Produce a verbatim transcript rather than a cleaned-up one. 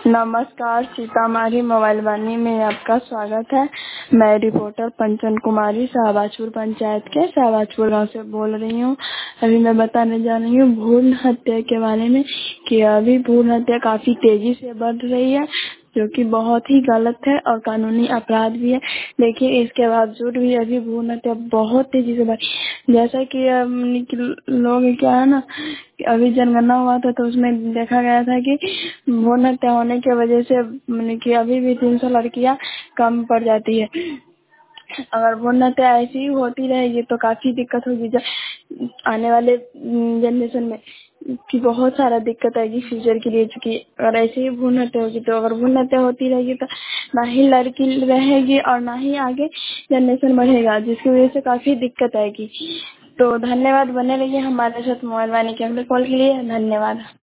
नमस्कार, सीतामढ़ी मोबाइल वाणी में आपका स्वागत है। मैं रिपोर्टर पंचन कुमारी शाहबाजपुर पंचायत के शाहबाजपुर गांव से बोल रही हूं। अभी मैं बताने जा रही हूं भ्रूण हत्या के बारे में कि अभी भ्रूण हत्या काफी तेजी से बढ़ रही है, जो कि बहुत ही गलत है और कानूनी अपराध भी है। लेकिन इसके बावजूद भी अभी भ्रूण हत्या बहुत तेजी से बढ़, जैसा कि अम, कि लोग क्या है ना, अभी जनगणना हुआ था तो उसमें देखा गया था कि भ्रूण हत्या होने की वजह से मतलब कि अभी भी तीन सौ लड़कियां कम पड़ जाती है। अगर भ्रूण हत्या ऐसी ही होती रहेगी तो काफी दिक्कत होगी जब आने वाले जनरेशन में, कि बहुत सारा दिक्कत आएगी फ्यूचर के लिए। क्योंकि अगर ऐसे ही भ्रूण हत्या होगी तो अगर भ्रूण हत्या होती रहेगी तो ना ही लड़की रहेगी और ना ही आगे जनरेशन बढ़ेगा, जिसकी वजह से काफी दिक्कत आएगी। तो धन्यवाद, बने रहिए हमारे साथ मोबाइल वाणी के अगले कॉल के लिए। धन्यवाद।